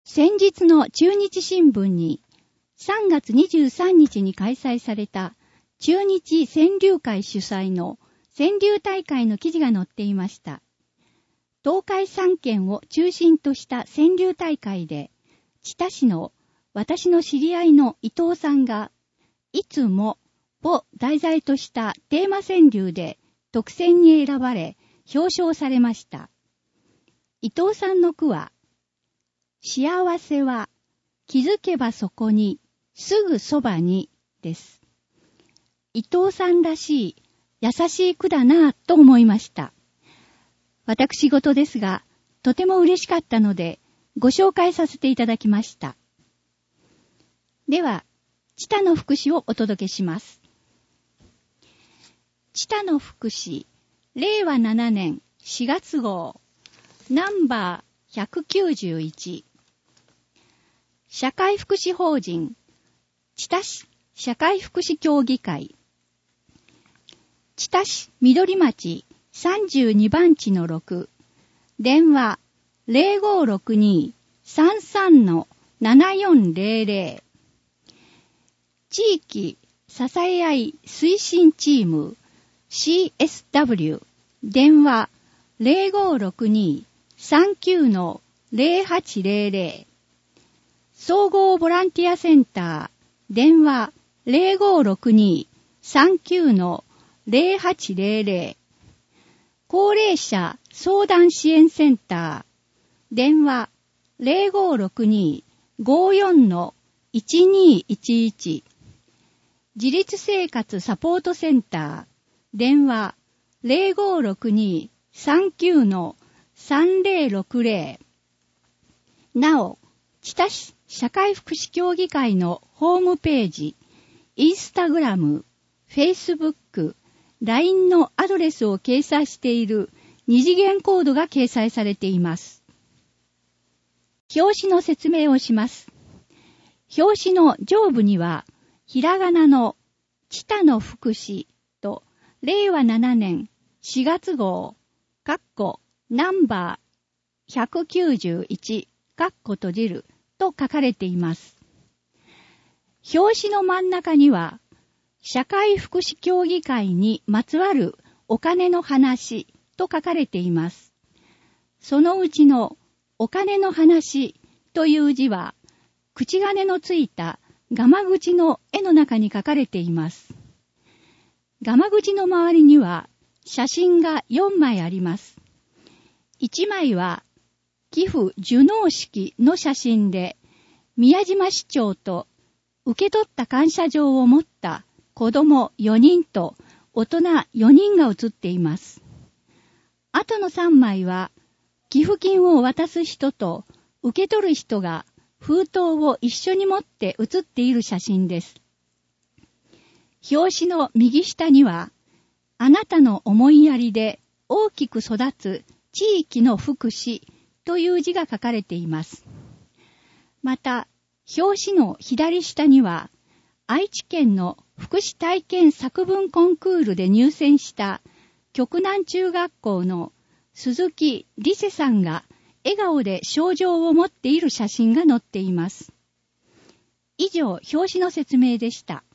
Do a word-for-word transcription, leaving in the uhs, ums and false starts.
先日の中日新聞にさんがつにじゅうさんにちに開催された中日川柳会主催の川柳大会の記事が載っていました。東海さんけんを中心とした川柳大会で、知多市の私の知り合いの伊藤さんが、いつもを題材としたテーマ川柳で特選に選ばれ、表彰されました。伊藤さんの句は、幸せは気づけばそこに、すぐそばにです。伊藤さんらしい優しい句だなぁと思いました。私事ですが、とても嬉しかったので、ご紹介させていただきました。では、知多の福祉をお届けします。知多の福祉、れいわななねんしがつ号、ナンバーひゃくきゅうじゅういち。社会福祉法人、知多市社会福祉協議会。知多市緑町さんじゅうにばんちのろく。電話 ゼロごろくに さんさん ななよんゼロゼロ。地域支え合い推進チーム シーエスダブリュー。電話 ゼロごろくに さんきゅう ゼロはちゼロゼロ。総合ボランティアセンター。電話 ゼロごろくに さんきゅう ゼロはちゼロゼロ。高齢者相談支援センター。電話 ゼロごろくに ごよん いちにいちいち。自立生活サポートセンター。電話 ゼロごろくに さんきゅう さんゼロろくゼロ。なお、知多市社会福祉協議会のホームページ、インスタグラム、フェイスブック、ライン のアドレスを掲載している二次元コードが掲載されています。表紙の説明をします。表紙の上部には、ひらがなの知多の福祉とれいわななねんしがつ号、カッコナンバーひゃくきゅうじゅういち、カッコ閉じると書かれています。表紙の真ん中には、社会福祉協議会にまつわるお金の話と書かれています。そのうちのお金の話という字は、口金のついたガマ口の絵の中に書かれています。ガマ口の周りには写真がよんまいあります。いちまいは寄付受納式の写真で、宮島市長と受け取った感謝状を持った子供よにんと大人よにんが写っています。あとのさんまいは、寄付金を渡す人と受け取る人が封筒を一緒に持って写っている写真です。表紙の右下には、あなたの思いやりで大きく育つ地域の福祉という字が書かれています。また、表紙の左下には、愛知県の福祉体験作文コンクールで入選した極南中学校の鈴木理瀬さんが笑顔で賞状を持っている写真が載っています。以上、表紙の説明でした。